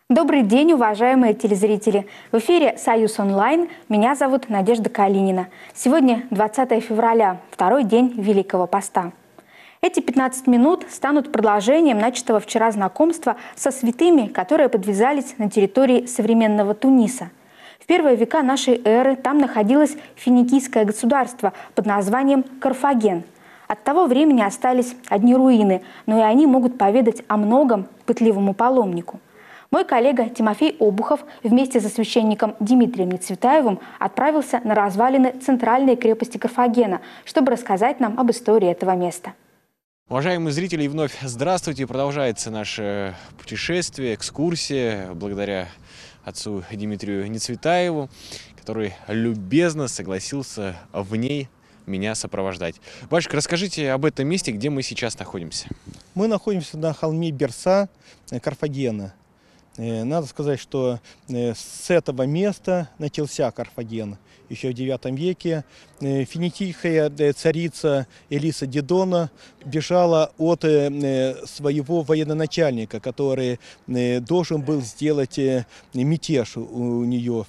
Добрый день, уважаемые телезрители! В эфире «Союз онлайн». Меня зовут Надежда Калинина. Сегодня 20 февраля, второй день Великого Поста. Эти 15 минут станут продолжением начатого вчера знакомства со святыми, которые подвязались на территории современного Туниса. В первые века нашей эры там находилось финикийское государство под названием Карфаген. От того времени остались одни руины, но и они могут поведать о многом пытливому паломнику. Мой коллега Тимофей Обухов вместе со священником Дмитрием Нецветаевым отправился на развалины центральной крепости Карфагена, чтобы рассказать нам об истории этого места. Уважаемые зрители, вновь здравствуйте. Продолжается наше путешествие, экскурсия, благодаря отцу Дмитрию Нецветаеву, который любезно согласился в ней меня сопровождать. Батюшка, расскажите об этом месте, где мы сейчас находимся. Мы находимся на холме Берса Карфагена. Надо сказать, что с этого места начался Карфаген. Еще в IX веке финикийская царица Элиса Дидона бежала от своего военачальника, который должен был сделать мятеж у нее.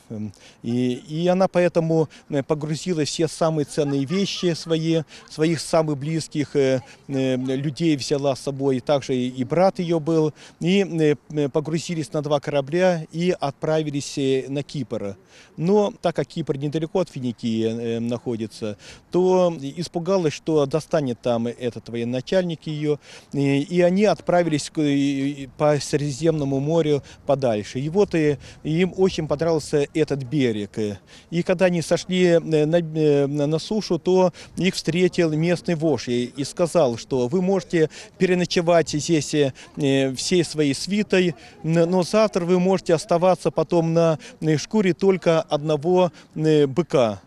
И она поэтому погрузила все самые ценные вещи своих самых близких людей взяла с собой. Также и брат ее был. И погрузились на 2 корабля и отправились на Кипр. Но так как Кипр недалеко от Финикии находится, то испугалась, что достанет там этот военачальник ее, и они отправились по Средиземному морю подальше. И вот им очень понравился этот берег. И когда они сошли на сушу, то их встретил местный вождь и сказал, что вы можете переночевать здесь всей своей свитой, но завтра вы можете оставаться потом на шкуре только одного быка.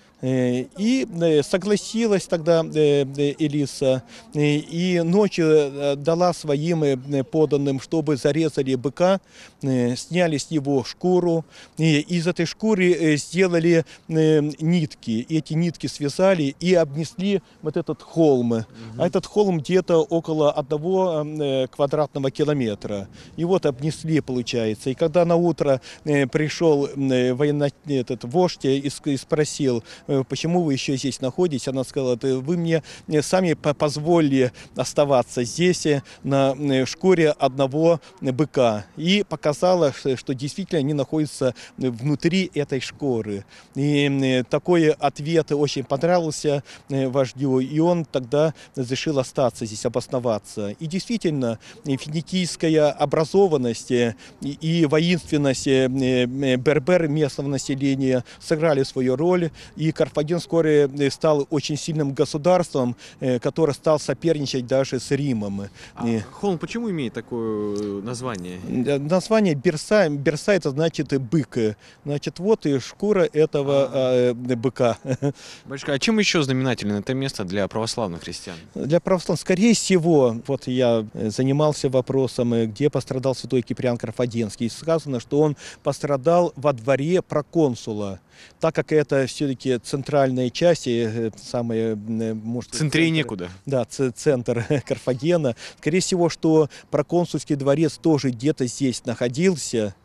И согласилась тогда Элиса, и ночью дала своим подданным, чтобы зарезали быка, сняли с него шкуру, и из этой шкуры сделали нитки. Эти нитки связали и обнесли вот этот холм. А этот холм где-то около 1 квадратного километра. И вот обнесли, получается. И когда на утро пришел этот вождь и спросил, почему вы еще здесь находитесь, она сказала, вы мне сами позволили оставаться здесь на шкуре одного быка. И показала, что действительно они находятся внутри этой шкуры. И такой ответ очень понравился вождю, и он тогда решил остаться здесь, обосноваться. И действительно, финикийская образованность и воинственность бербер местного населения сыграли свою роль, и Карфаген вскоре стал очень сильным государством, который стал соперничать даже с Римом. Холм почему имеет такое название? Название Берса. Берса — это значит бык. Значит, вот и шкура этого быка. Батюшка, а чем еще знаменательно это место для православных христиан? Для православных, скорее всего, вот я занимался вопросом, где пострадал святой Киприан Карфагенский. Сказано, что он пострадал во дворе проконсула. Так как это все-таки центральная часть, самая, может, центре некуда. Да, центр Карфагена. Скорее всего, что проконсульский дворец тоже где-то здесь находился,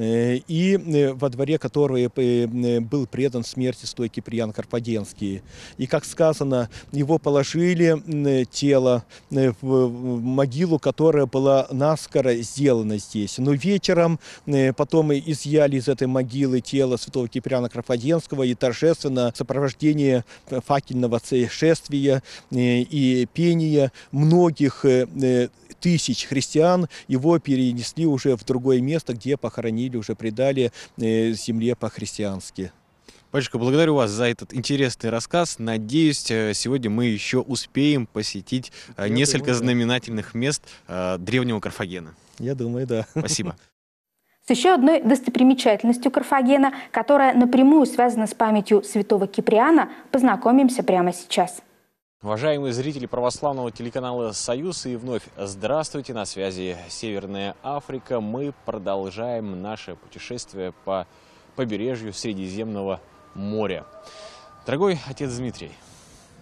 и во дворе которого был предан смерти святой Киприан Карфагенский. И, как сказано, его положили тело в могилу, которая была наскоро сделана здесь. Но вечером потом изъяли из этой могилы тело святого Киприана Карфагенского, и торжественно в сопровождении факельного шествия и пения многих тысяч христиан его перенесли уже в другое место, где похоронили, уже предали земле по-христиански. Батюшка, благодарю вас за этот интересный рассказ. Надеюсь, сегодня мы еще успеем посетить несколько знаменательных мест древнего Карфагена. Я думаю, да. Спасибо. С еще одной достопримечательностью Карфагена, которая напрямую связана с памятью святого Киприана, познакомимся прямо сейчас. Уважаемые зрители православного телеканала «Союз», и вновь здравствуйте, на связи Северная Африка. Мы продолжаем наше путешествие по побережью Средиземного моря. Дорогой отец Дмитрий,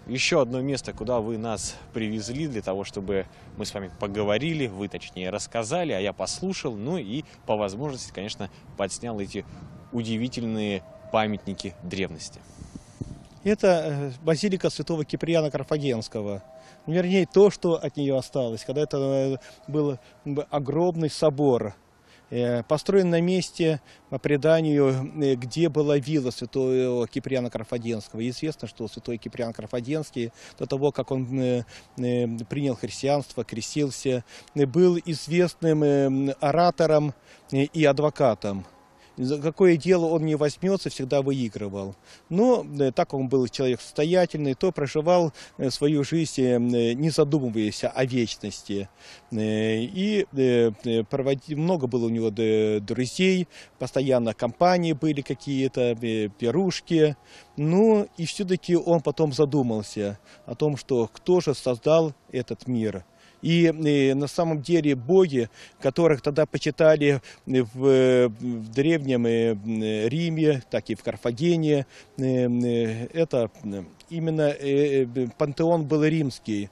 еще одно место, куда вы нас привезли для того, чтобы мы с вами поговорили, вы точнее рассказали, а я послушал, ну и по возможности, конечно, подснял эти удивительные памятники древности. Это базилика святого Киприана Карфагенского. Вернее, то, что от нее осталось, когда это был огромный собор, построен на месте, по преданию, где была вилла святого Киприана Карфагенского. Известно, что святой Киприан Карфагенский, до того, как он принял христианство, крестился, был известным оратором и адвокатом. За какое дело он не возьмется, всегда выигрывал. Но так он был человек состоятельный, то проживал свою жизнь, не задумываясь о вечности. И много было у него друзей, постоянно компании были какие-то, пирушки. Ну и все-таки он потом задумался о том, что кто же создал этот мир. И на самом деле боги, которых тогда почитали в древнем Риме, так и в Карфагене, это именно пантеон был римский.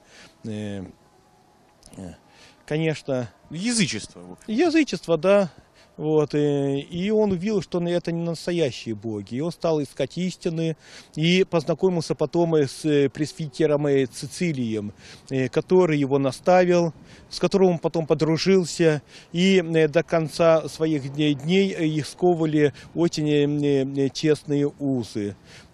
Конечно. Язычество. Язычество, да. Вот, и он увидел, что это не настоящие боги. И он стал искать истины и познакомился потом с пресвитером Цицилием, который его наставил, с которым он потом подружился. И до конца своих дней их сковывали очень честные узы.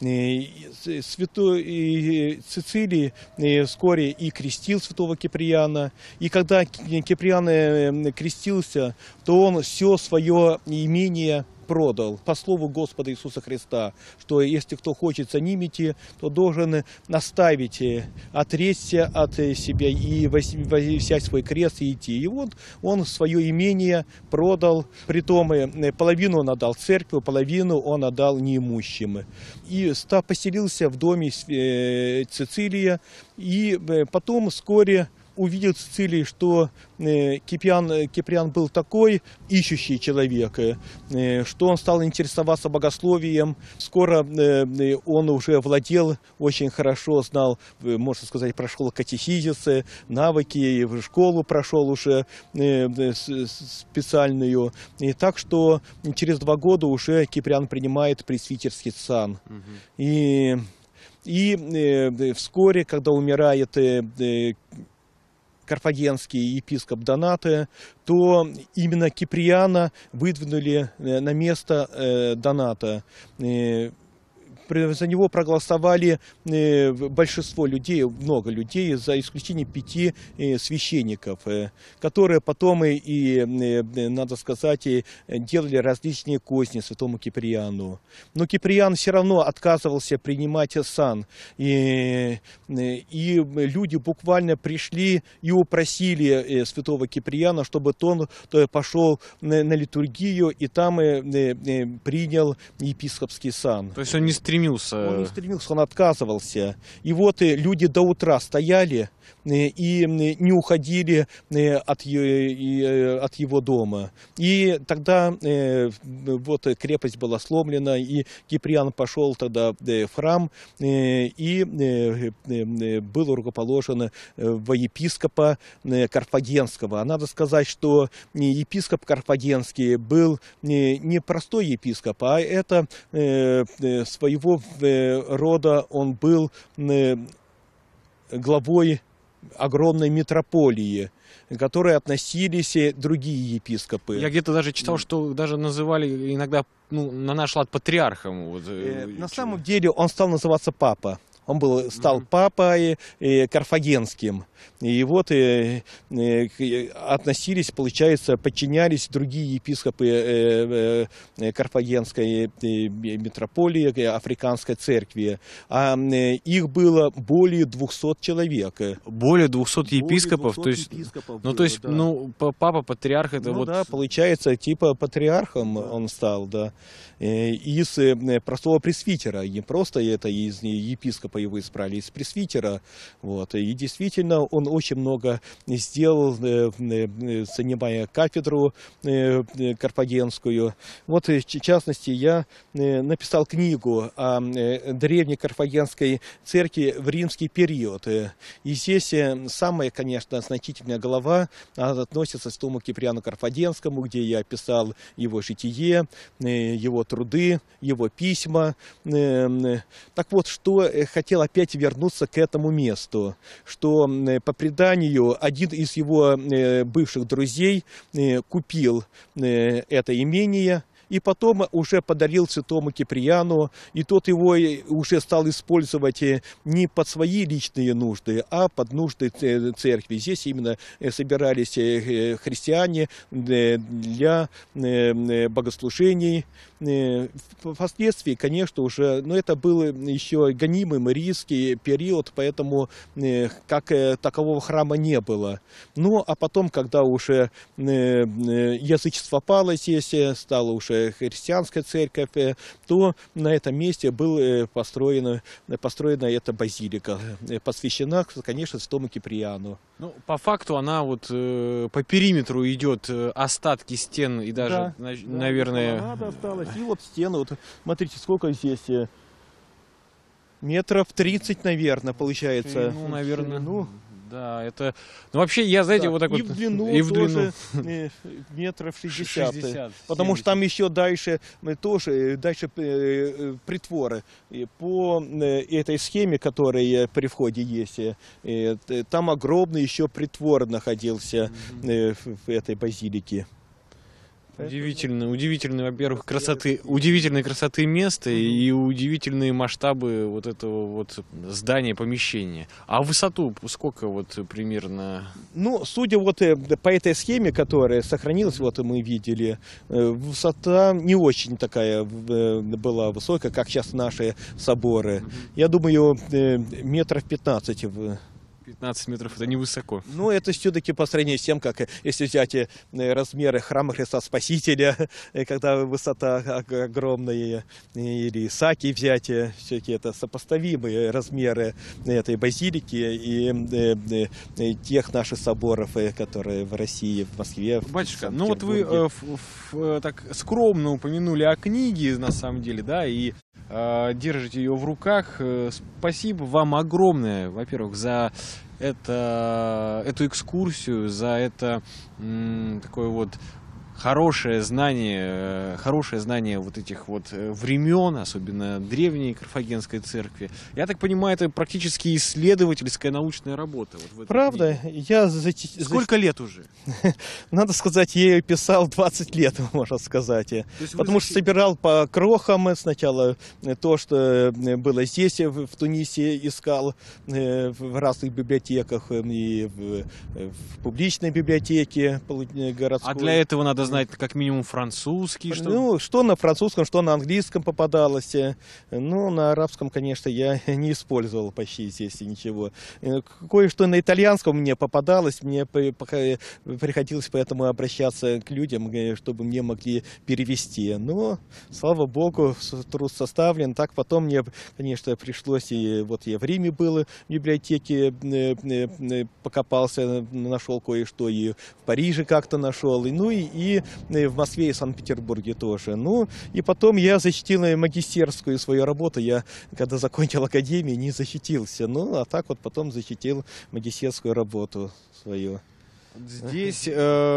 Святой Цицилий вскоре и крестил святого Киприана. И когда Киприан крестился, то он все свое имение продал по слову Господа Иисуса Христа, что если кто хочет за ним идти, то должен оставить, отречься от себя и взять свой крест и идти. И вот он свое имение продал, притом половину он отдал церкви, половину он отдал неимущим. И поселился в доме Цицилия, и потом вскоре увидел Цицилий, что Киприан был такой ищущий человек, что он стал интересоваться богословием. Скоро он уже владел очень хорошо, знал, можно сказать, прошел катехизисы, навыки, в школу прошел уже специальную. И так что через 2 года уже Киприан принимает пресвитерский сан. И вскоре, когда умирает карфагенский епископ Донаты, то именно Киприана выдвинули на место Доната. За него проголосовали большинство людей, много людей, за исключением 5 священников, которые потом и, надо сказать, делали различные козни святому Киприану. Но Киприан все равно отказывался принимать сан. И люди буквально пришли и упросили святого Киприана, чтобы он пошел на литургию и там принял епископский сан. То есть он не стремился. Он не стремился, он отказывался. И вот люди до утра стояли и не уходили от его дома. И тогда вот крепость была сломлена, и Киприан пошел тогда в храм и был рукоположен во епископа Карфагенского. А надо сказать, что епископ Карфагенский был не простой епископ, а это своего рода он был главой огромной митрополии, к которой относились другие епископы. Я где-то даже читал, что даже называли иногда, на наш лад, патриархом. Вот, на самом деле он стал называться папа. Он стал папой карфагенским. И вот относились, получается, подчинялись другие епископы карфагенской митрополии, африканской церкви. А их было более 200 человек. Более 200 епископов? То есть, папа, патриарх, это вот... Да, получается, типа патриархом он стал, да. Из простого пресвитера, не просто это из епископа. епископа его избрали из пресвитера. Вот. И действительно он очень много сделал, занимая кафедру карфагенскую. Вот, в частности, я написал книгу о древней карфагенской церкви в римский период. И здесь самая, конечно, значительная глава относится к святому Киприану Карфагенскому, где я описал его житие, его труды, его письма. Так вот, что хотел опять вернуться к этому месту, что по преданию один из его бывших друзей купил это имение и потом уже подарил святому Киприану, и тот его уже стал использовать не под свои личные нужды, а под нужды церкви. Здесь именно собирались христиане для богослужений. Впоследствии, конечно, уже, но это был еще гонимый марийский период, поэтому как такового храма не было. Ну, а потом, когда уже язычество пало здесь, стало уже христианская церковь, то на этом месте была построена эта базилика, посвящена, конечно, святому Киприану. Ну, по факту она вот по периметру идет, остатки стен и даже, Да, наверное... Колоннада осталась. И вот стены, вот смотрите, сколько здесь, метров 30, наверное, получается. Ну, наверное, Ну, да, это... Ну, вообще, я, знаете, да, вот так и вот... в длину и в тоже метров 60. 60, Потому 70. что там еще дальше тоже притворы. И по этой схеме, которая при входе есть, там огромный еще притвор находился в этой базилике. Удивительные, во-первых, удивительной красоты места и удивительные масштабы вот этого вот здания, помещения. А высоту сколько вот примерно? Ну, судя вот по этой схеме, которая сохранилась, вот мы видели, высота не очень такая была высокая, как сейчас наши соборы. Я думаю, метров 15. 15 метров — это невысоко. Ну, это все-таки по сравнению с тем, как если взять размеры храма Христа Спасителя, когда высота огромная, или Исаакий взять, все-таки это сопоставимые размеры этой базилики и тех наших соборов, которые в России, в Москве. Батюшка, ну вот вы так скромно упомянули о книге, на самом деле, да, и держите ее в руках. Спасибо вам огромное, во-первых, за эту экскурсию, за это такое вот хорошее знание вот этих вот времен, особенно древней Карфагенской церкви. Я так понимаю, это практически исследовательская научная работа. Вот правда? Сколько лет уже? Надо сказать, я ее писал 20 лет, можно сказать. Потому что собирал по крохам сначала то, что было здесь, в Тунисе, искал в разных библиотеках и в публичной библиотеке городской. А для этого надо знать как минимум французский. Ну, что на французском, что на английском попадалось. Ну, на арабском, конечно, я не использовал почти здесь ничего. Кое-что на итальянском мне попадалось, мне приходилось поэтому обращаться к людям, чтобы мне могли перевести. Но, слава богу, труд составлен. Так потом мне, конечно, пришлось, и вот я в Риме был, в библиотеке покопался, нашел кое-что, и в Париже как-то нашел, ну и в Москве и Санкт-Петербурге тоже. Ну, и потом я защитил магистерскую свою работу. Я, когда закончил академию, не защитился. Ну, а так вот потом защитил магистерскую работу свою. Здесь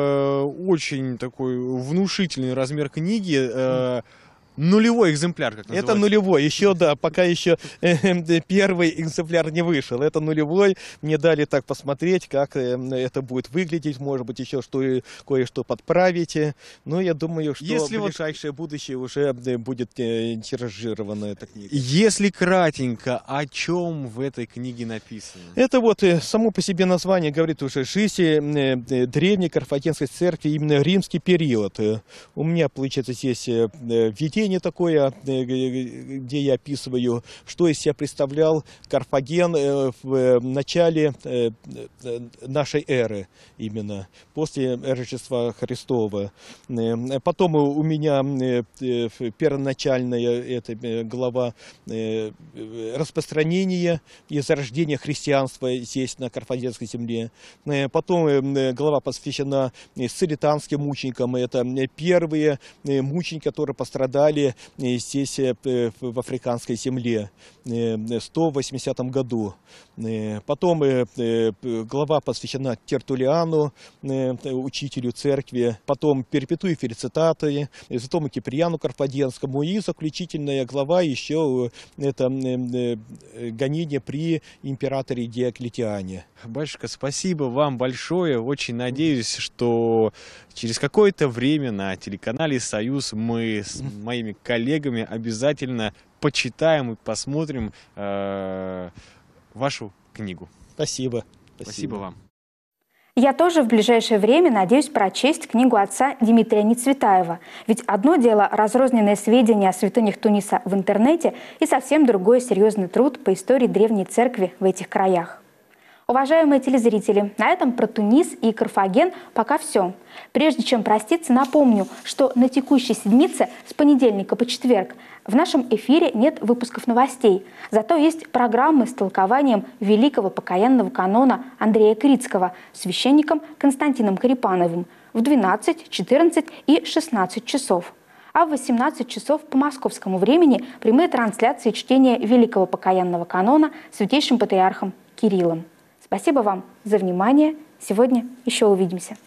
очень такой внушительный размер книги. Нулевой экземпляр, как называется. Это нулевой, еще, да, пока еще первый экземпляр не вышел. Это нулевой, мне дали так посмотреть, как это будет выглядеть, может быть, еще кое-что подправить. Но я думаю, что в ближайшее будущее уже будет тиражирована эта книга. Если кратенько, о чем в этой книге написано? Это вот само по себе название говорит уже «Жизнь древней Карфагенской церкви, именно римский период». У меня, получается, здесь введение вступление такое, где я описываю, что из себя представлял Карфаген в начале нашей эры, именно после Рождества Христова. Потом у меня первоначальная эта глава распространения и зарождения христианства здесь, на Карфагенской земле. Потом глава посвящена сцилитанским мученикам. Это первые мученики, которые пострадали здесь, в африканской земле, в 180 году. Потом глава посвящена Тертулиану, учителю церкви. Потом Перпетуи Фелицитате, святому Киприану Карфагенскому. И заключительная глава еще это гонение при императоре Диоклетиане. Батюшка, спасибо вам большое. Очень надеюсь, что через какое-то время на телеканале «Союз» мы с моими коллегами обязательно почитаем и посмотрим вашу книгу. Спасибо. Спасибо вам. Я тоже в ближайшее время надеюсь прочесть книгу отца Дмитрия Нецветаева. Ведь одно дело разрозненные сведения о святынях Туниса в интернете и совсем другой серьезный труд по истории древней церкви в этих краях. Уважаемые телезрители, на этом про Тунис и Карфаген пока все. Прежде чем проститься, напомню, что на текущей седмице с понедельника по четверг в нашем эфире нет выпусков новостей. Зато есть программы с толкованием великого покаянного канона Андрея Крицкого, священником Константином Карипановым в 12, 14 и 16 часов. А в 18 часов по московскому времени прямые трансляции чтения великого покаянного канона святейшим патриархом Кириллом. Спасибо вам за внимание. Сегодня еще увидимся.